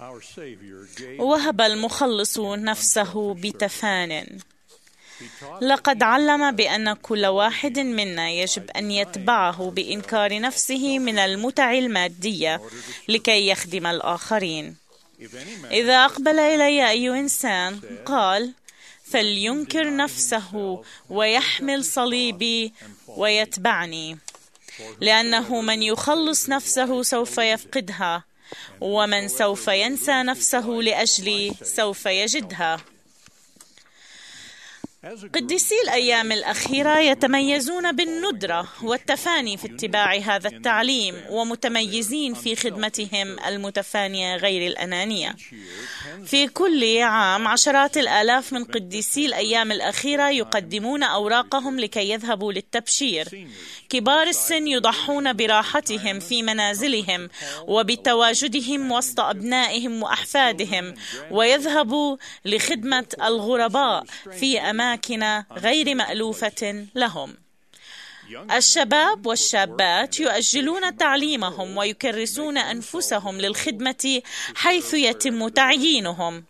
وهب المخلص نفسه بتفان. لقد علم بأن كل واحد منا يجب أن يتبعه بإنكار نفسه من المتع المادية لكي يخدم الآخرين. إذا أقبل إلي أي إنسان قال فلينكر نفسه ويحمل صليبي ويتبعني، لأنه من يخلص نفسه سوف يفقدها، ومن سوف ينسى نفسه لأجلي سوف يجدها. قديسي الأيام الأخيرة يتميزون بالندرة والتفاني في اتباع هذا التعليم، ومتميزين في خدمتهم المتفانية غير الأنانية. في كل عام عشرات الآلاف من قديسي الأيام الأخيرة يقدمون أوراقهم لكي يذهبوا للتبشير. كبار السن يضحون براحتهم في منازلهم وبتواجدهم وسط أبنائهم وأحفادهم، ويذهبوا لخدمة الغرباء في أماكن غير مألوفة لهم. الشباب والشابات يؤجلون تعليمهم ويكرسون أنفسهم للخدمة حيث يتم تعيينهم.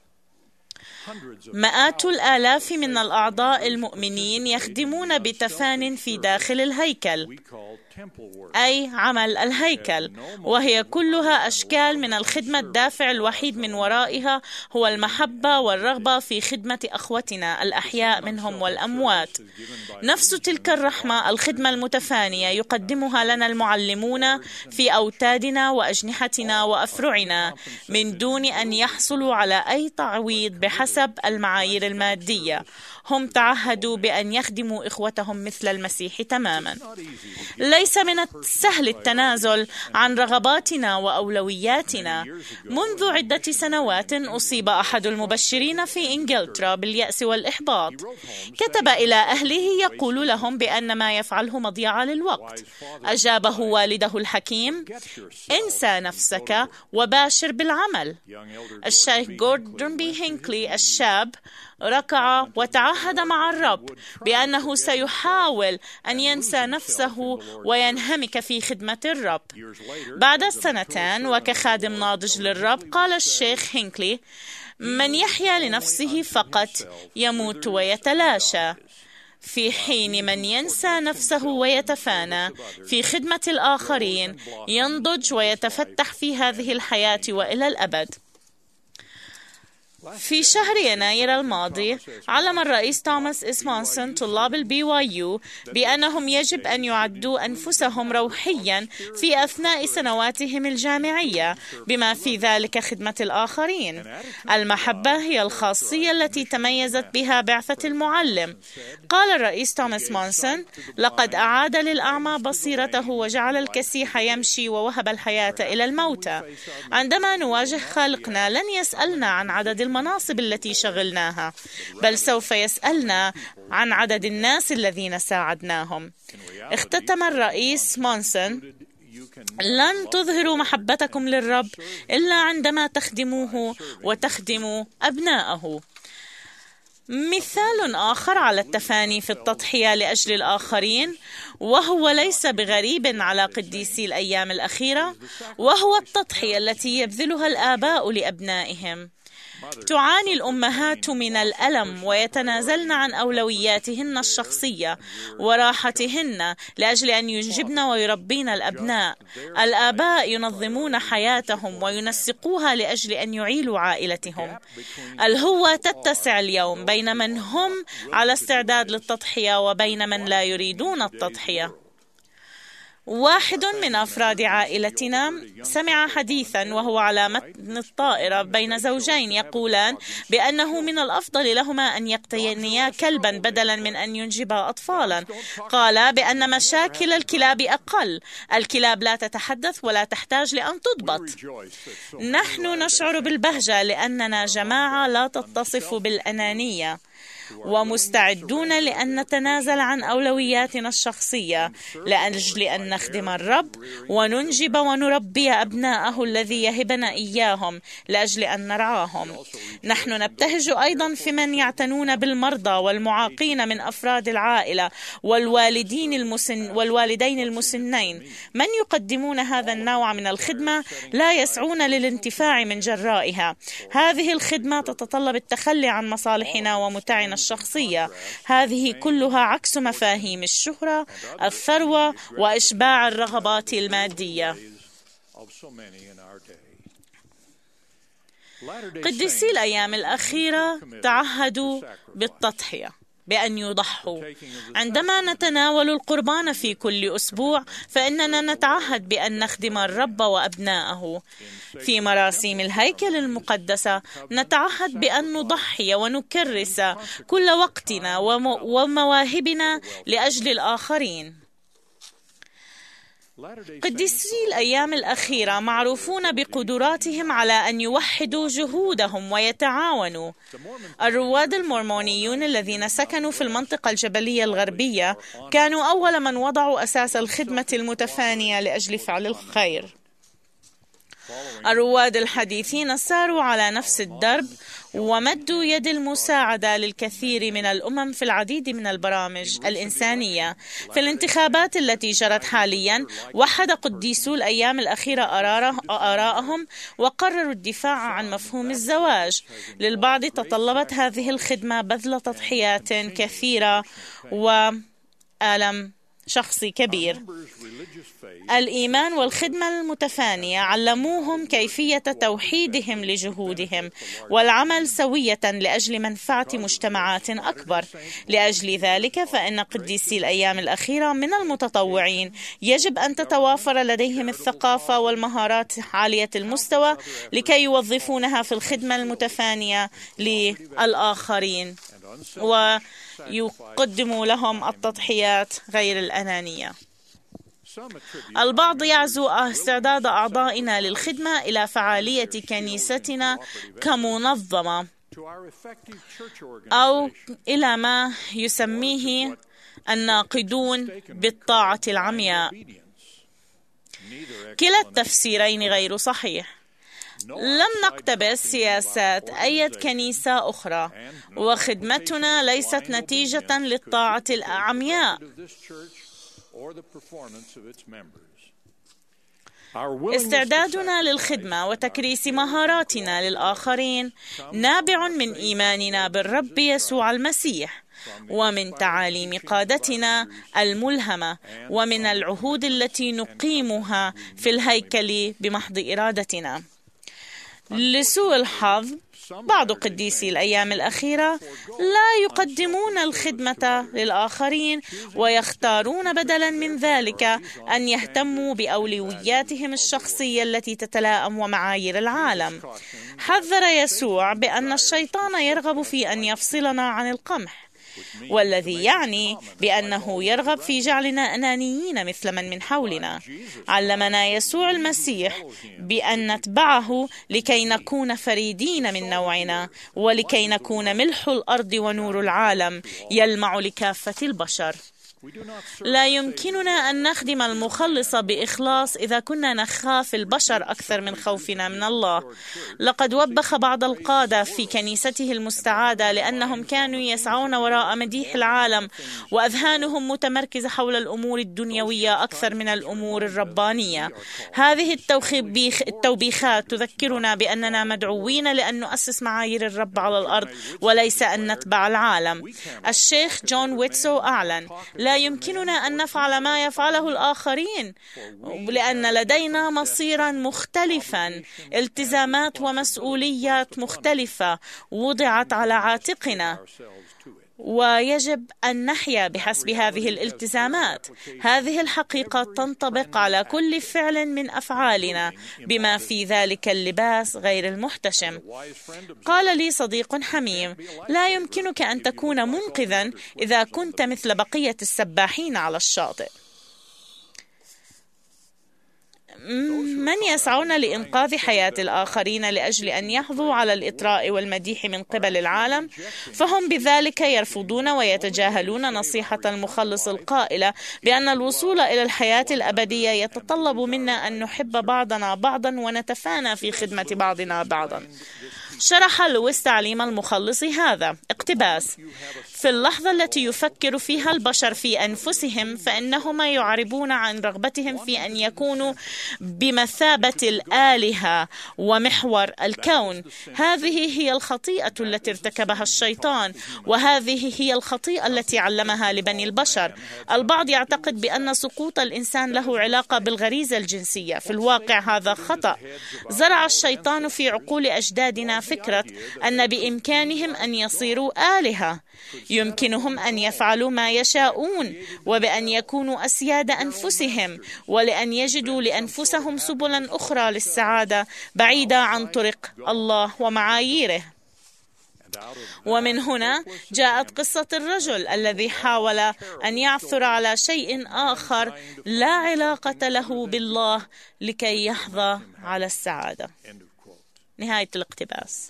مئات الآلاف من الأعضاء المؤمنين يخدمون بتفان في داخل الهيكل، أي عمل الهيكل، وهي كلها أشكال من الخدمة. الدافع الوحيد من ورائها هو المحبة والرغبة في خدمة أخوتنا الأحياء منهم والأموات. نفس تلك الرحمة الخدمة المتفانية يقدمها لنا المعلمون في أوتادنا وأجنحتنا وأفرعنا من دون أن يحصلوا على أي تعويض بحسب المعايير المادية. هم تعهدوا بأن يخدموا إخوتهم مثل المسيح تماما. ليس من السهل التنازل عن رغباتنا وأولوياتنا. منذ عدة سنوات أصيب أحد المبشرين في إنجلترا باليأس والإحباط. كتب إلى أهله يقول لهم بأن ما يفعله مضيعة للوقت. أجابه والده الحكيم: انسى نفسك وباشر بالعمل. الشيخ جوردن بي هينكلي الشاب ركع وتعهد مع الرب بأنه سيحاول أن ينسى نفسه وينهمك في خدمة الرب. بعد سنتين وكخادم ناضج للرب قال الشيخ هينكلي: من يحيا لنفسه فقط يموت ويتلاشى، في حين من ينسى نفسه ويتفانى في خدمة الآخرين ينضج ويتفتح في هذه الحياة وإلى الأبد. في شهر يناير الماضي علم الرئيس توماس إس مونسون طلاب BYU بأنهم يجب أن يعدوا أنفسهم روحيا في أثناء سنواتهم الجامعية، بما في ذلك خدمة الآخرين. المحبة هي الخاصية التي تميزت بها بعثة المعلم. قال الرئيس توماس مونسون: لقد أعاد للأعمى بصيرته وجعل الكسيح يمشي ووهب الحياة إلى الموتى. عندما نواجه خالقنا لن يسألنا عن عدد المناصب التي شغلناها، بل سوف يسألنا عن عدد الناس الذين ساعدناهم. اختتم الرئيس مونسون: لن تظهروا محبتكم للرب إلا عندما تخدموه وتخدموا أبناءه. مثال آخر على التفاني في التضحية لأجل الآخرين، وهو ليس بغريب على قديسي الأيام الأخيرة، وهو التضحية التي يبذلها الآباء لأبنائهم. تعاني الأمهات من الألم ويتنازلن عن أولوياتهن الشخصية وراحتهن لأجل أن ينجبن ويربين الأبناء. الآباء ينظمون حياتهم وينسقوها لأجل أن يعيلوا عائلتهم. الهوة تتسع اليوم بين من هم على استعداد للتضحية وبين من لا يريدون التضحية. واحد من أفراد عائلتنا سمع حديثا وهو على متن الطائرة بين زوجين يقولان بأنه من الأفضل لهما أن يقتنيا كلبا بدلا من أن ينجبا أطفالا. قال بأن مشاكل الكلاب أقل. الكلاب لا تتحدث ولا تحتاج لأن تضبط. نحن نشعر بالبهجة لأننا جماعة لا تتصف بالأنانية. ومستعدون لأن نتنازل عن أولوياتنا الشخصية لأجل أن نخدم الرب وننجب ونربي أبناءه الذي يهبنا إياهم لأجل أن نرعاهم. نحن نبتهج أيضا في من يعتنون بالمرضى والمعاقين من أفراد العائلة والوالدين المسنين. من يقدمون هذا النوع من الخدمة لا يسعون للانتفاع من جرائها. هذه الخدمة تتطلب التخلي عن مصالحنا ومتعنا الشخصية. هذه كلها عكس مفاهيم الشهرة، الثروة، وإشباع الرغبات المادية. قديسي الأيام الأخيرة تعهدوا بالتضحية، بأن يضحوا. عندما نتناول القربان في كل أسبوع فإننا نتعهد بأن نخدم الرب وأبناءه. في مراسيم الهيكل المقدسة نتعهد بأن نضحي ونكرس كل وقتنا ومواهبنا لأجل الآخرين. قديسي الأيام الأخيرة معروفون بقدراتهم على أن يوحدوا جهودهم ويتعاونوا. الرواد المورمونيون الذين سكنوا في المنطقة الجبلية الغربية كانوا أول من وضعوا أساس الخدمة المتفانية لأجل فعل الخير. الرواد الحديثين ساروا على نفس الدرب ومدوا يد المساعدة للكثير من الأمم في العديد من البرامج الإنسانية. في الانتخابات التي جرت حاليا وحد قديسو الأيام الأخيرة آراءهم وقرروا الدفاع عن مفهوم الزواج. للبعض تطلبت هذه الخدمة بذل تضحيات كثيرة وألم شخصي كبير. الإيمان والخدمة المتفانية علموهم كيفية توحيدهم لجهودهم والعمل سوية لأجل منفعة مجتمعات أكبر. لأجل ذلك فإن قديسي الأيام الأخيرة من المتطوعين يجب أن تتوافر لديهم الثقافة والمهارات عالية المستوى لكي يوظفونها في الخدمة المتفانية للآخرين ويقدموا لهم التضحيات غير الأنانية. البعض يعزو استعداد أعضائنا للخدمة إلى فعالية كنيستنا كمنظمة أو إلى ما يسميه الناقدون بالطاعة العمياء. كلا التفسيرين غير صحيح. لم نقتبس سياسات أي كنيسة أخرى، وخدمتنا ليست نتيجة للطاعة العمياء. استعدادنا للخدمة وتكريس مهاراتنا للآخرين نابع من إيماننا بالرب يسوع المسيح ومن تعاليم قادتنا الملهمة ومن العهود التي نقيمها في الهيكل بمحض إرادتنا. لسوء الحظ بعض قديسي الأيام الأخيرة لا يقدمون الخدمة للآخرين ويختارون بدلا من ذلك أن يهتموا بأولوياتهم الشخصية التي تتلائم ومعايير العالم. حذر يسوع بأن الشيطان يرغب في أن يفصلنا عن القمح، والذي يعني بأنه يرغب في جعلنا أنانيين مثل من حولنا. علمنا يسوع المسيح بأن نتبعه لكي نكون فريدين من نوعنا ولكي نكون ملح الأرض ونور العالم يلمع لكافة البشر. لا يمكننا أن نخدم المخلص بإخلاص إذا كنا نخاف البشر أكثر من خوفنا من الله. لقد وبخ بعض القادة في كنيسته المستعادة لأنهم كانوا يسعون وراء مديح العالم وأذهانهم متمركزة حول الأمور الدنيوية أكثر من الأمور الربانية. هذه التوبيخات تذكرنا بأننا مدعوين لأن نؤسس معايير الرب على الأرض وليس أن نتبع العالم. الشيخ جون ويتسو أعلن: لا يمكننا أن نفعل ما يفعله الآخرين لأن لدينا مصيرا مختلفا، التزامات ومسؤوليات مختلفة وضعت على عاتقنا، ويجب أن نحيا بحسب هذه الالتزامات. هذه الحقيقة تنطبق على كل فعل من أفعالنا بما في ذلك اللباس غير المحتشم. قال لي صديق حميم: لا يمكنك أن تكون منقذا إذا كنت مثل بقية السباحين على الشاطئ. من يسعون لإنقاذ حياة الآخرين لأجل أن يحظوا على الإطراء والمديح من قبل العالم، فهم بذلك يرفضون ويتجاهلون نصيحة المخلص القائلة بأن الوصول إلى الحياة الأبدية يتطلب منا أن نحب بعضنا بعضا ونتفانى في خدمة بعضنا بعضا. شرح لويس تعليم المخلص هذا: اقتباس: في اللحظة التي يفكر فيها البشر في أنفسهم فإنهم يعربون عن رغبتهم في أن يكونوا بمثابة الآلهة ومحور الكون. هذه هي الخطيئة التي ارتكبها الشيطان، وهذه هي الخطيئة التي علمها لبني البشر. البعض يعتقد بأن سقوط الإنسان له علاقة بالغريزة الجنسية. في الواقع هذا خطأ. زرع الشيطان في عقول أجدادنا فكرة أن بإمكانهم أن يصيروا آلهة، يمكنهم أن يفعلوا ما يشاءون، وبأن يكونوا أسياد أنفسهم، ولأن يجدوا لأنفسهم سبلا أخرى للسعادة بعيدة عن طرق الله ومعاييره. ومن هنا جاءت قصة الرجل الذي حاول أن يعثر على شيء آخر لا علاقة له بالله لكي يحظى على السعادة. نهاية الاقتباس.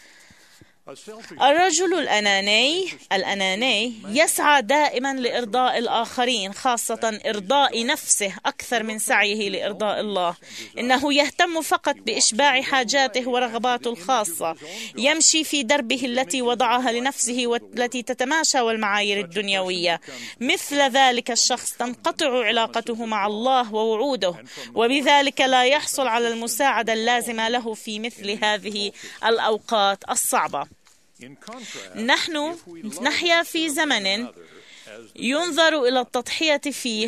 الرجل الأناني يسعى دائما لإرضاء الآخرين، خاصة إرضاء نفسه أكثر من سعيه لإرضاء الله. إنه يهتم فقط بإشباع حاجاته ورغباته الخاصة، يمشي في دربه التي وضعها لنفسه والتي تتماشى والمعايير الدنيوية. مثل ذلك الشخص تنقطع علاقته مع الله ووعوده، وبذلك لا يحصل على المساعدة اللازمة له في مثل هذه الأوقات الصعبة. نحن نحيا في زمن ينظر إلى التضحية فيه.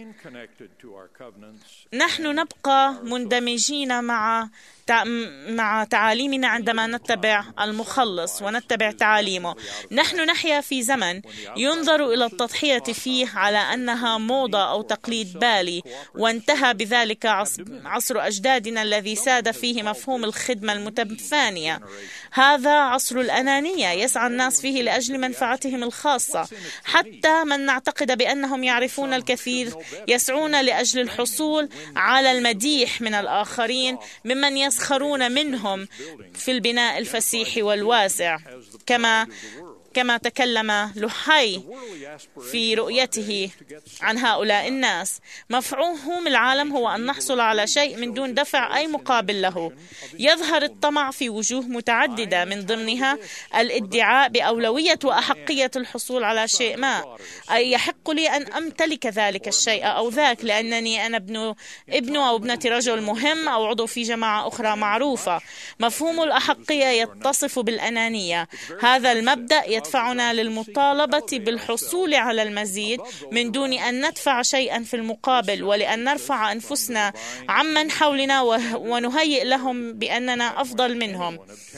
نحن نبقى مندمجين مع تعاليمنا عندما نتبع المخلص ونتبع تعاليمه. نحن نحيا في زمن ينظر إلى التضحية فيه على أنها موضة أو تقليد بالي، وانتهى بذلك عصر أجدادنا الذي ساد فيه مفهوم الخدمة المتفانية. هذا عصر الأنانية، يسعى الناس فيه لأجل منفعتهم الخاصة. حتى من نعتقد بأنهم يعرفون الكثير يسعون لأجل الحصول على المديح من الآخرين ممن يسخرون منهم في البناء الفسيح والواسع، كما تكلم لوحي في رؤيته عن هؤلاء الناس. مفهوم العالم هو أن نحصل على شيء من دون دفع أي مقابل له. يظهر الطمع في وجوه متعددة، من ضمنها الادعاء بأولوية وأحقية الحصول على شيء ما، أي يحق لي أن أمتلك ذلك الشيء أو ذاك لأنني أنا ابن أو ابنة رجل مهم أو عضو في جماعة أخرى معروفة. مفهوم الأحقية يتصف بالأنانية. هذا المبدأ يدفعنا للمطالبة بالحصول على المزيد من دون أن ندفع شيئا في المقابل، ولأن نرفع أنفسنا عمن حولنا ونهيئ لهم بأننا أفضل منهم.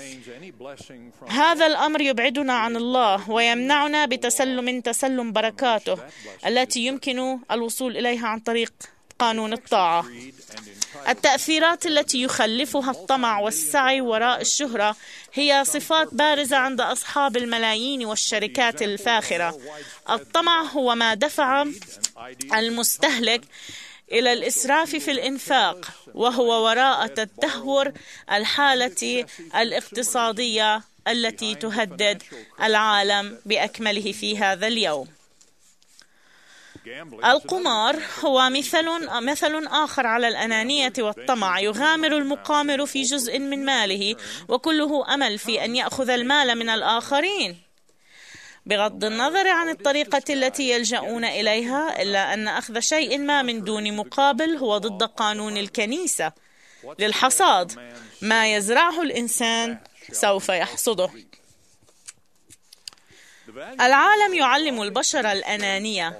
هذا الأمر يبعدنا عن الله ويمنعنا تسلم بركاته التي يمكن الوصول إليها عن طريق قانون الطاعة. التأثيرات التي يخلفها الطمع والسعي وراء الشهرة هي صفات بارزة عند أصحاب الملايين والشركات الفاخرة. الطمع هو ما دفع المستهلك إلى الإسراف في الإنفاق، وهو وراء تدهور الحالة الاقتصادية التي تهدد العالم بأكمله في هذا اليوم. القمار هو مثل آخر على الأنانية والطمع. يغامر المقامر في جزء من ماله وكله أمل في أن يأخذ المال من الآخرين، بغض النظر عن الطريقة التي يلجؤون إليها، إلا أن أخذ شيء ما من دون مقابل هو ضد قانون الكنيسة. للحصاد ما يزرعه الإنسان سوف يحصده. العالم يعلم البشر الأنانية.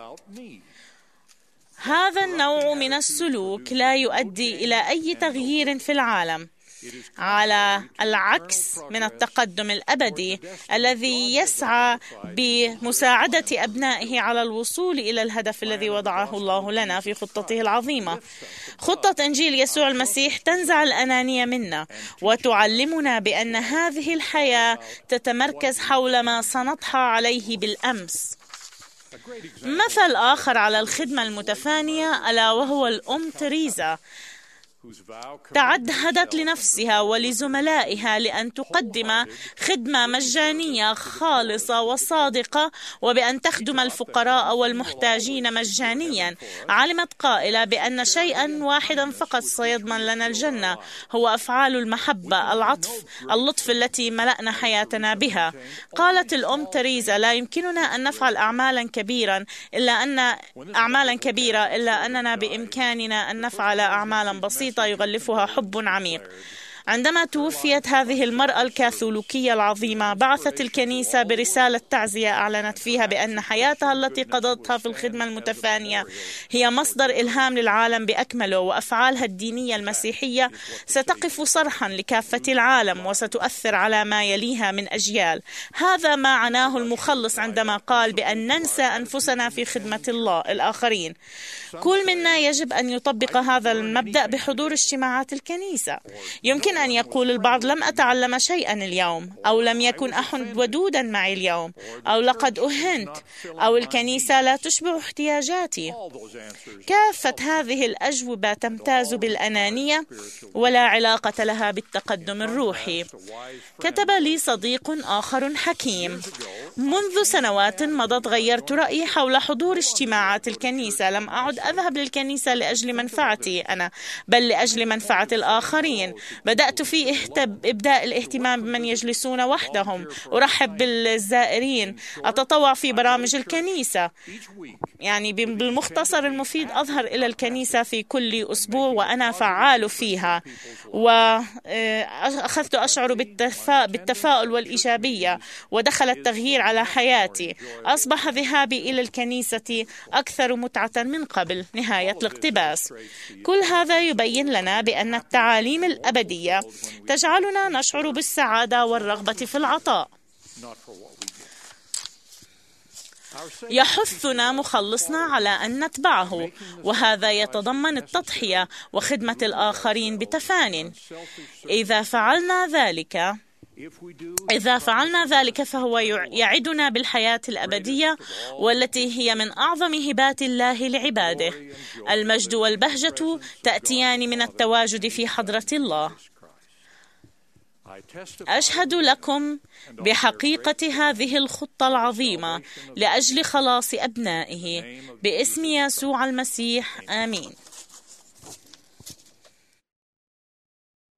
هذا النوع من السلوك لا يؤدي إلى أي تغيير في العالم، على العكس من التقدم الأبدي الذي يسعى بمساعدة أبنائه على الوصول إلى الهدف الذي وضعه الله لنا في خطته العظيمة. خطة إنجيل يسوع المسيح تنزع الأنانية منا وتعلمنا بأن هذه الحياة تتمركز حول ما سنضحى عليه بالأمس. مثل آخر على الخدمة المتفانية ألا وهو الأم تريزا، تعهدت لنفسها ولزملائها لأن تقدم خدمة مجانية خالصة وصادقة، وبأن تخدم الفقراء والمحتاجين مجانيا. علمت قائلة بأن شيئا واحدا فقط سيضمن لنا الجنة، هو أفعال المحبة، العطف، اللطف التي ملأنا حياتنا بها. قالت الأم تريزا: لا يمكننا أن نفعل أعمالا كبيرة إلا أننا بإمكاننا أن نفعل أعمالا بسيطة يغلفها حب عميق. عندما توفيت هذه المرأة الكاثوليكية العظيمة، بعثت الكنيسة برسالة تعزية أعلنت فيها بأن حياتها التي قضتها في الخدمة المتفانية هي مصدر إلهام للعالم بأكمله، وأفعالها الدينية المسيحية ستقف صرحا لكافة العالم وستؤثر على ما يليها من أجيال. هذا ما عناه المخلص عندما قال بأن ننسى أنفسنا في خدمة الله الآخرين. كل منا يجب أن يطبق هذا المبدأ بحضور اجتماعات الكنيسة. يمكن أن يقول البعض: لم أتعلم شيئا اليوم، أو لم يكن أحد ودودا معي اليوم، أو لقد أهنت، أو الكنيسة لا تشبع احتياجاتي. كافة هذه الأجوبة تمتاز بالأنانية ولا علاقة لها بالتقدم الروحي. كتب لي صديق آخر حكيم: منذ سنوات مضت غيرت رأيي حول حضور اجتماعات الكنيسة. لم أعد أذهب للكنيسة لأجل منفعتي أنا، بل لأجل منفعة الآخرين. بدأت في إبداء الاهتمام بمن يجلسون وحدهم، أرحب بالزائرين، أتطوع في برامج الكنيسة. يعني بالمختصر المفيد، أظهر إلى الكنيسة في كل أسبوع وأنا فعال فيها، وأخذت أشعر بالتفاؤل والإيجابية، ودخل التغيير على حياتي. أصبح ذهابي إلى الكنيسة أكثر متعة من قبل. نهاية الاقتباس. كل هذا يبين لنا بأن التعاليم الأبدية تجعلنا نشعر بالسعادة والرغبة في العطاء. يحثنا مخلصنا على أن نتبعه، وهذا يتضمن التضحية وخدمة الآخرين بتفان. إذا فعلنا ذلك فهو يعدنا بالحياة الأبدية، والتي هي من أعظم هبات الله لعباده. المجد والبهجة تأتيان من التواجد في حضرة الله. أشهد لكم بحقيقة هذه الخطة العظيمة لأجل خلاص أبنائه، باسم يسوع المسيح، آمين.